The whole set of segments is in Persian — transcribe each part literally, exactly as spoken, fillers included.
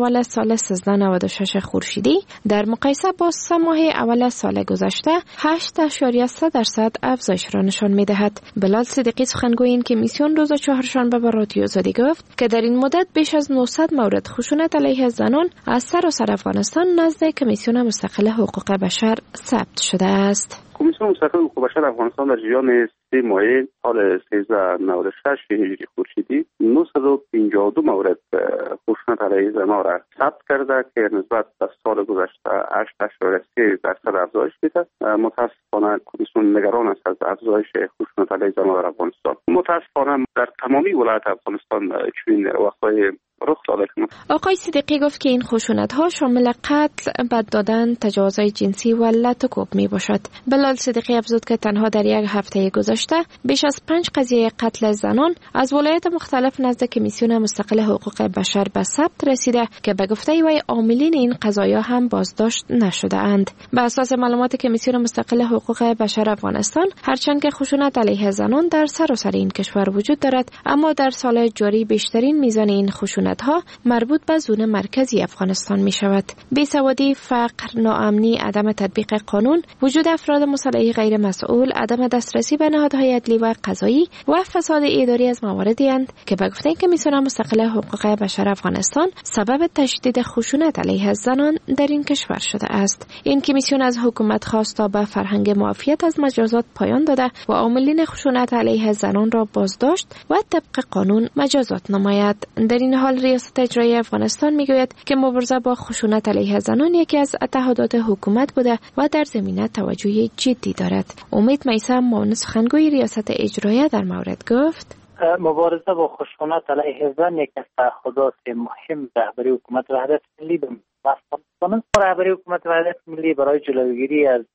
اول سال سیزده نود و شش خورشیدی در مقایسه با سه ماه اول سال گذشته هشت اشاریه سه درصد افزایش را نشان می‌دهد. بلال صدیقی سخنگوی این کمیسیون روز چهارشنبه به رادیو آزادی گفت که در این مدت بیش از نهصد مورد خشونت علیه زنان از سراسر افغانستان نزد کمیسیون مستقل حقوق بشر ثبت شده است. کمیسیون مستقل حقوق بشر افغانستان در جریان سه ماهه سال سیزده نود و شش هجری خورشیدی نهصد و پنجاه و دو مورد خشونت علیه زنان را ثبت کرده که نسبت به سال گذشته هشت اشاریه سه درصد افزایش دیده. متاسفانه کمیسیون نگران است از افزایش خشونت علیه زنان در افغانستان. متاسفانه در تمامی ولایت افغانستان چنین وقایع رخ داده. آقای صدیقی گفت که این خشونت ها شامل قتل، بد دادن، تجاوزهای جنسی و لط و کوب می باشد. بلال صدیقی افزود که تنها در یک هفته گذشته بیش از پنج قضیه قتل زنان از ولایت مختلف نزد کمیسیون مستقل حقوق بشر به ثبت رسیده که به گفته وی عاملین این قضایا هم بازداشت نشده اند. به اساس معلومات کمیسیون مستقل حقوق بشر افغانستان، هرچند که خشونت علیه زنان در سراسر این کشور وجود دارد، اما در سال جاری بیشترین میزان این خشونت ها مربوط به زون مرکزی افغانستان می شود. بیسوادی، فقر، ناامنی، عدم تطبیق قانون، وجود افراد مسلح غیر مسئول، عدم دسترسی به نهادهای عدلی و قضایی و فساد اداری از مواردی اند که به گفته کمیسیون مستقل حقوق بشر افغانستان سبب تشدید خشونت علیه زنان در این کشور شده است. این کمیسیون از حکومت خواست تا به فرهنگ معافیت از مجازات پایان داده و عاملین خشونت علیه زنان را بازداشت و طبق قانون مجازات نماید. در این حال ریاست اجرایی افغانستان میگوید که مبارزه با خشونت علیه زنان یکی از تعهدات حکومت بوده و در زمینه توجه جدی دارد. امید میثم معاون سخنگوی ریاست اجرایی در مورد گفت: مبارزه با خشونت علیه زن یکی از تعهدات مهم رهبری حکومت وحدت ملی به افغانستان. رهبری حکومت وحدت ملی برای جلوگیری از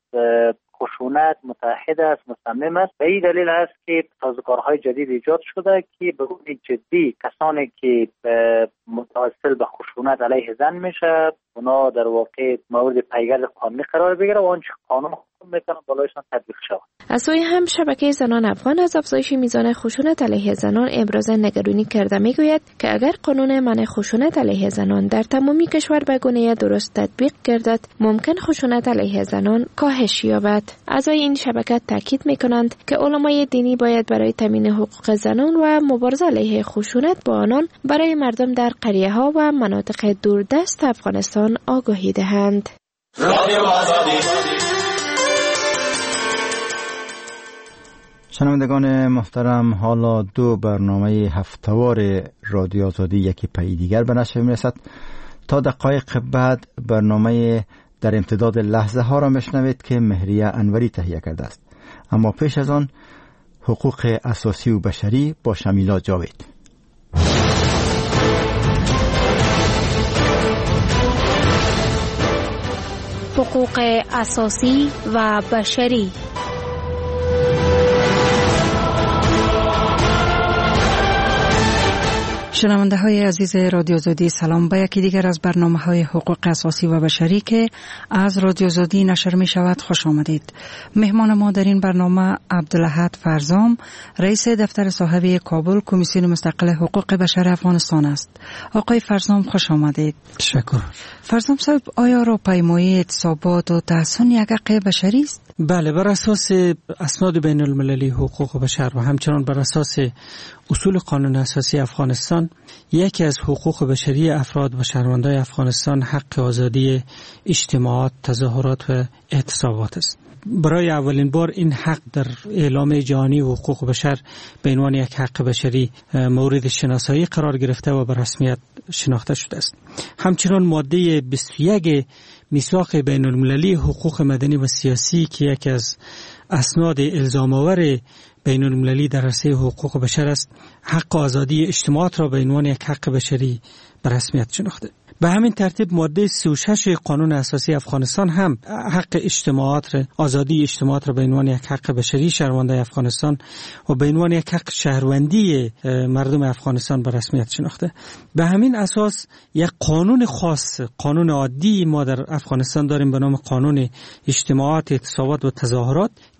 خشونت متحد است، مصمم است. به این دلیل است که سازوکارهای جدید ایجاد شده که به گونه جدی کسانی که متوسل به خشونت علیه زن میشه اونا در واقع مورد پیگرد قانونی قرار بگیره و آنچه قانون حکم میکنه بالایشان تطبیق شود. از سوی هم شبکه زنان افغان از افزایش میزان خشونت علیه زنان ابراز نگرانی کرده میگوید که اگر قانون منع خشونت علیه زنان در تمامی کشور به گونه درست تطبیق گردد ممکن خشونت علیه زنان کاهش یابد. اعضای این شبکه تاکید میکنند که علمای دینی باید برای تامین حقوق زنان و مبارزه علیه خشونت با آنان برای مردم در قریه ها و مناطق دوردست افغانستان آگاهی دهند. شنوندگان محترم، حالا دو برنامه هفته‌وار رادیو آزادی یکی پی دیگر به نشر می‌رسد. تا دقایق بعد برنامه در امتداد لحظه ها را میشنوید که مهریه انوری تهیه کرده است. اما پیش از آن حقوق اساسی و بشری با شمیلا جاوید. حقوق اساسی و بشری. شنونده های عزیز رادیو آزادی، سلام. با یکی دیگر از برنامه های حقوق اساسی و بشری که از رادیو آزادی نشر می شود خوش آمدید. مهمان ما در این برنامه عبدالاحد فرزام، رئیس دفتر صاحبه کابل کمیسیون مستقل حقوق بشر افغانستان است. آقای فرزام خوش آمدید. تشکر. فرزام صاحب، آیا راهپیمایی اعتصابات و تحصن یک حق بشری است؟ بله، بر اساس اسناد بین المللی حقوق بشر و همچنان بر اساس اصول قانون اساسی افغانستان، یکی از حقوق بشری افراد و شهروندان افغانستان حق آزادی اجتماعات، تظاهرات و اعتصابات است. برای اولین بار این حق در اعلامیه جهانی حقوق بشر به عنوان یک حق بشری مورد شناسایی قرار گرفته و به رسمیت شناخته شده است. همچنان ماده بیست و یک میثاق بین المللی حقوق مدنی و سیاسی که یکی از اسناد الزام آور بین المللی در عرصه حقوق بشر است، حق آزادی اجتماعات را به عنوان یک حق بشری به رسمیت شناخته. به همین ترتیب ماده سی و شش قانون اساسی افغانستان هم حق اجتماعات را، آزادی اجتماعات را به عنوان یک حق بشری شهروندان افغانستان و به عنوان یک حق شهروندی مردم افغانستان به رسمیت شناخته. به همین اساس یک قانون خاص، قانون عادی ما در افغانستان داریم به نام قانون اجتماعات، اعتصابات و تظاهرات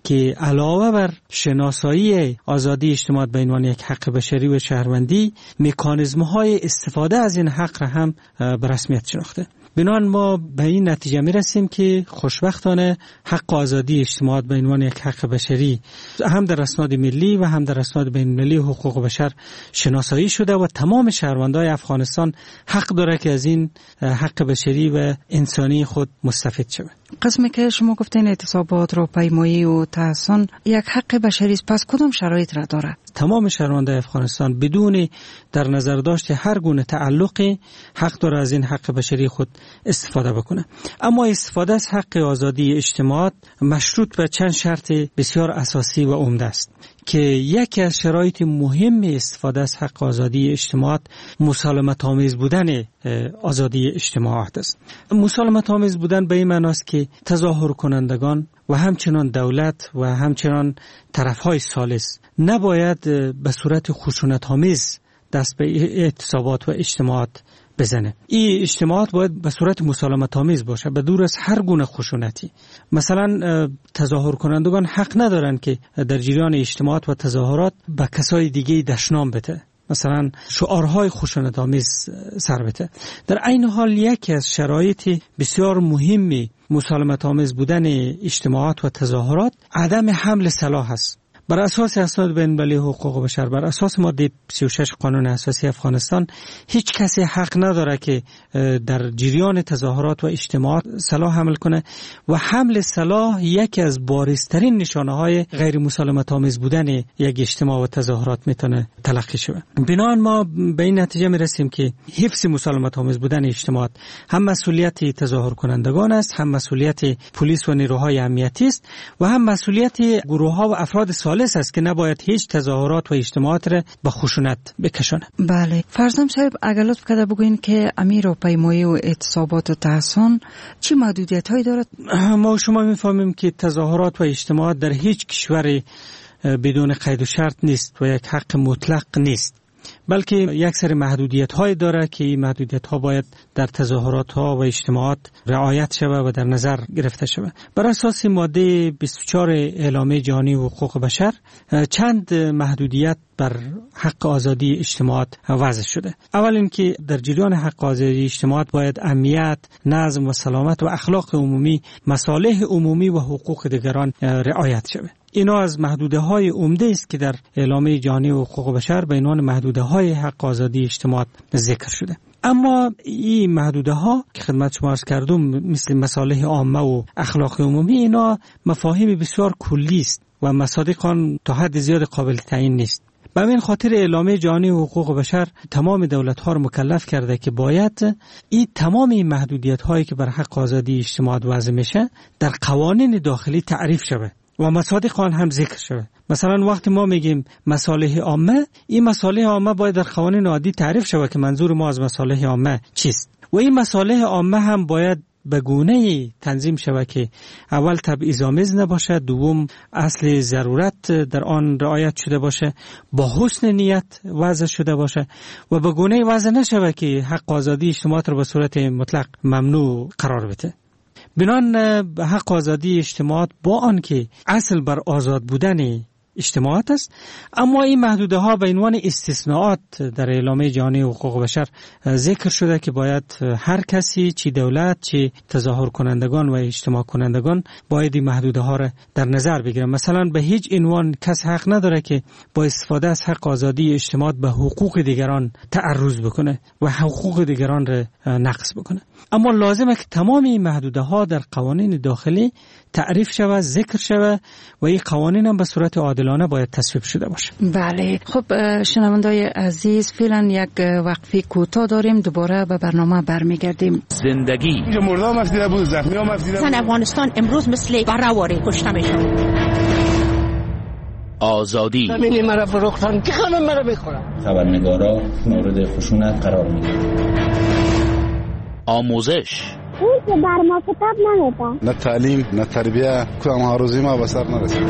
که علاوه بر شناسایی آزادی اجتماعات به عنوان یک حق بشری و شهروندی، مکانیزم‌های استفاده از این حق را هم به رسمیت شناخته. بنابراین ما به این نتیجه می رسیم که خوشبختانه حق آزادی اجتماعات به عنوان یک حق بشری هم در اسناد ملی و هم در اسناد بین المللی حقوق بشر شناسایی شده و تمام شهروندان افغانستان حق داره که از این حق بشری و انسانی خود مستفید شود. قسمی که شما گفتین اعتصابات، راهپیمایی و تحصن یک حق بشری است، پس کدام شرایط را داره؟ تمام شهروندان افغانستان بدون در نظر داشت هر گونه تعلقی حق داره از این حق بشری خود استفاده بکنه. اما استفاده از حق آزادی اجتماعات مشروط به چند شرط بسیار اساسی و عمده است که یکی از شرایط مهم استفاده از حق آزادی اجتماعات مسالمت آمیز بودن آزادی اجتماعات است. مسالمت آمیز بودن به این معنی است که تظاهر کنندگان و همچنان دولت و همچنان طرفهای ثالث نباید به صورت خشونت آمیز دست به اعتصابات و اجتماعات بزنه. این اجتماعات باید به صورت مسالمت آمیز باشه، به دور از هر گونه خشونتی. مثلا تظاهر کنندگان حق ندارن که در جریان اجتماعات و تظاهرات به کسای دیگه دشنام بده، مثلا شعارهای خشونت آمیز سر بده. در عین حال یکی از شرایط بسیار مهمی مسالمت آمیز بودن اجتماعات و تظاهرات عدم حمل سلاح است. بر اساس اسناد بین المللی حقوق بشر، بر اساس ماده سی و شش قانون اساسی افغانستان، هیچ کسی حق نداره که در جریان تظاهرات و اجتماعات سلاح حمل کنه و حمل سلاح یکی از بارزترین نشانه های غیر مسالمت آمیز بودن یک اجتماع و تظاهرات میتونه تلقی شود. بنابراین ما به این نتیجه میرسیم که حفظ مسالمت آمیز بودن اجتماعات هم مسئولیت تظاهر کنندگان است، هم مسئولیت پلیس و نیروهای امنیتی است و هم مسئولیت گروه ها و افراد سالس است که نباید هیچ تظاهرات و اجتماعات را به خشونت بکشونه. بله، فرزام صاحب اگر لطف کرده بگوین که امیر و پیمایی و اعتصابات و تحصن چی محدودیت هایی دارد؟ ما شما میفهمیم که تظاهرات و اجتماعات در هیچ کشوری بدون قید و شرط نیست و یک حق مطلق نیست، بلکه یک سری محدودیت های داره که این محدودیت ها باید در تظاهرات ها و اجتماعات رعایت شود و در نظر گرفته شود. بر اساس ماده بیست و چهار اعلامیه جهانی حقوق بشر چند محدودیت بر حق آزادی اجتماعات وضع شده. اول اینکه در جریان حق آزادی اجتماعات باید امنیت، نظم و سلامت و اخلاق عمومی، مصالح عمومی و حقوق دیگران رعایت شود. اینا از محدوده های عمده است که در اعلامیه جهانی حقوق بشر به عنوان محدوده های حق آزادی اجتماعات ذکر شده. اما این محدوده ها که خدمت شما عرض کردم مثل مصالح عامه و اخلاق عمومی، اینا مفاهیم بسیار کلی است و مصادیق آن تا حد زیاد قابل تعیین نیست. به این خاطر اعلامیه جهانی حقوق بشر تمام دولت‌ها را مکلف کرده که باید این تمام این محدودیت‌هایی که بر حق آزادی اجتماعات وضع میشه در قوانین داخلی تعریف شود و مصادیق آن هم ذکر شود. مثلا وقتی ما میگیم مصالح عامه، این مصالح عامه باید در قوانین عادی تعریف شود که منظور ما از مصالح عامه چیست و این مصالح عامه هم باید به گونه‌ای تنظیم شود که اول تبعیض‌آمیز نباشه، دوم اصل ضرورت در آن رعایت شده باشه، با حسن نیت وضع شده باشه و به گونه‌ای وضع نشود که حق آزادی اجتماعات را به صورت مطلق ممنوع قرار بده. بنان حق آزادی اجتماعات با آن که اصل بر آزاد بودن اجتماعات است، اما این محدوده ها به عنوان استثناءات در اعلامیه جهانی حقوق بشر ذکر شده که باید هر کسی، چی دولت چی تظاهر کنندگان و اجتماع کنندگان، باید این محدوده ها را در نظر بگیرن. مثلا به هیچ عنوان کس حق نداره که با استفاده از حق آزادی اجتماعات به حقوق دیگران تعرض بکنه و حقوق دیگران را نقض بکنه. اما لازمه که تمام این محدوده ها در قوانین داخلی تعریف شود، ذکر شود و این قوانین هم به صورت عادلانه باید تصویب شده باشه. بله، خب شنوندای عزیز، فعلا یک وقفه کوتاه داریم، دوباره به برنامه برمیگردیم. زندگی مردم مفیده بود، زخمی ها مفیده بود. زن افغانستان امروز مثل برهواری کشته میشن. آزادی زمین مرا فروختن، که خانم مرا بخورن. خبرنگارا مورد خشونت قرار میگیرن. آموزش اون که بر ما کتاب نمیدن، نه تعلیم نه تربیه، کدام هاروزی ما به سر نرسید.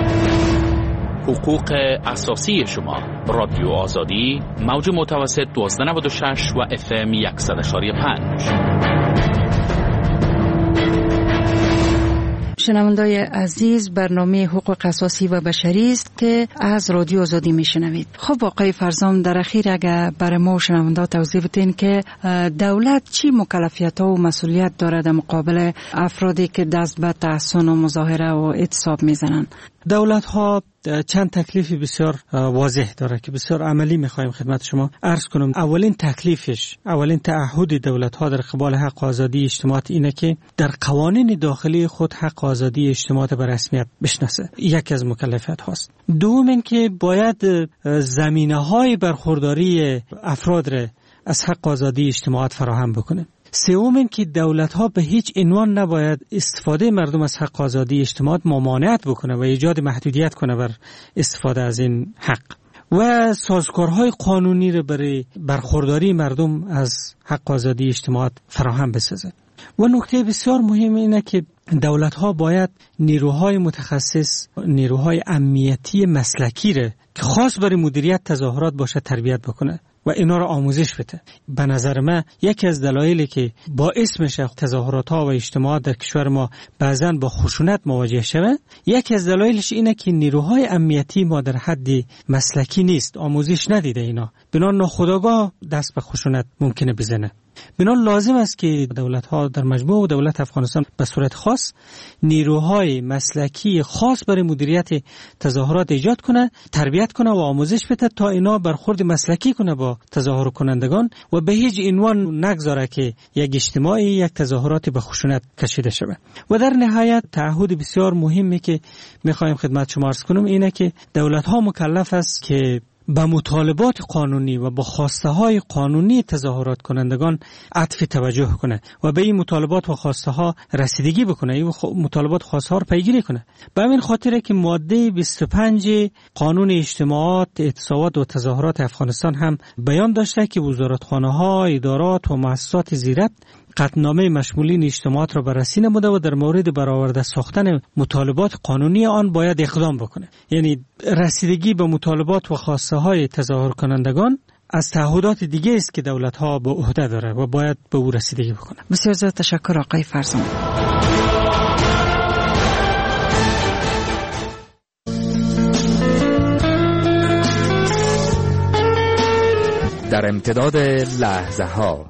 حقوق اساسی شما. رادیو آزادی، موج متوسط دوازده نود و شش و اف ام صد و پنج. شنوندای عزیز، برنامه حقوق اساسی و بشری است که از رادیو آزادی میشنوید. خب آقای فرزام، در اخیر اگر برای ما شنوندا توضیح بدین که دولت چی مکلفیت ها و مسئولیت داره در مقابل افرادی که دست به تحصن و مظاهره و اعتصاب میزنن؟ دولت ها چند تکلیف بسیار واضح داره که بسیار عملی میخوایم خدمت شما عرض کنم. اولین تکلیفش، اولین تعهد دولت ها در قبال حق آزادی اجتماعات اینه که در قوانین داخلی خود حق آزادی اجتماعات به رسمیت بشناسه. یک از مکلفیت هاست. دوم این که باید زمینه های برخورداری افراد را از حق آزادی اجتماعات فراهم بکنه. سوم این که دولت ها به هیچ عنوان نباید استفاده مردم از حق آزادی اجتماعات ممانعت بکنه و ایجاد محدودیت کنه بر استفاده از این حق و سازوکارهای قانونی را برای برخورداری مردم از حق آزادی اجتماعات فراهم بسازه. و نکته بسیار مهم اینه که دولت ها باید نیروهای متخصص، نیروهای امنیتی مسلکی را که خاص برای مدیریت تظاهرات باشه تربیت بکنه و اینا را آموزش بده. به نظر من یکی از دلایلی که باعث میشه تظاهرات ها و اجتماعات در کشور ما بعضاً با خشونت مواجه شوه، یکی از دلایلش اینه که نیروهای امنیتی ما در حد مسلکی نیست، آموزش ندیده اینا، بنا ناخودآگاه دست به خشونت ممکنه بزنه. بنا لازم است که دولت ها در مجموع و دولت افغانستان به صورت خاص نیروهای مسلکی خاص برای مدیریت تظاهرات ایجاد کنه، تربیت کنه و آموزش بده تا اینا برخورد مسلکی کنه با تظاهر کنندگان و به هیچ عنوان نگذاره که یک اجتماعی یک تظاهرات به خشونت کشیده شود. و در نهایت تعهد بسیار مهمی که میخوایم خدمت شما عرض کنم اینه که دولت ها مکلف است که با مطالبات قانونی و با خواسته های قانونی تظاهرات کنندگان عطف توجه کنه و به این مطالبات و خواسته ها رسیدگی بکنه، این مطالبات خواسته ها رو پیگیری کنه. به همین خاطره که ماده بیست و پنج قانون اجتماعات، اعتصابات و تظاهرات افغانستان هم بیان داشته که وزارتخانه ها، ادارات و مؤسسات زیرت قطعنامه مشمولین اجتماعات را بررسی نموده و در مورد برآورده ساختن مطالبات قانونی آن باید اقدام بکنه. یعنی رسیدگی به مطالبات و خواسته های تظاهر کنندگان از تعهدات دیگه است که دولت ها به عهده داره و باید به او رسیدگی بکنه. بسیار زیاد تشکر آقای فرزام. در امتداد لحظه ها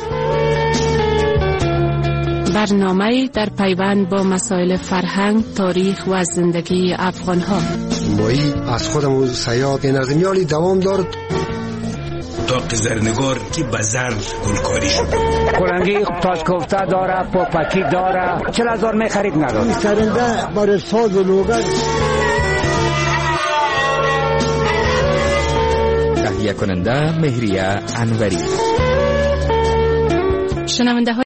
برنامه در پیوند با مسائل فرهنگ، تاریخ و زندگی افغان‌ها. مایی از خودم سیاد نظمیالی دوام دارد. داغ زرنگار که بزر گلکاری شد. کلنگی تاج کوفته داره، پاپکی داره، چل هزار می خرید نداره. این سرنده برای ساز و لوگر. تهیه کننده مهریه انوری. شنونده